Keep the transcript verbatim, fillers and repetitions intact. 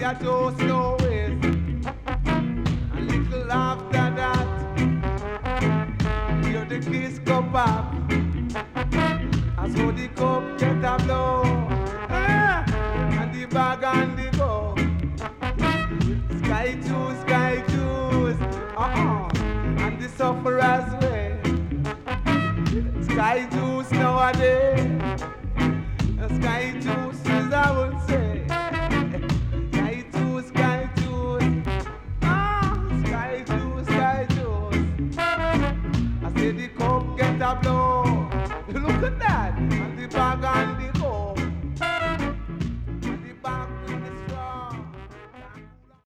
a toast no waste. A little after that, hear the kiss go pop. As how the cup get a blow, ah, and the bag and the go. Sky juice, sky juice, uh-uh, and the sufferer's way. Sky juice nowadays, sky juice is I would say.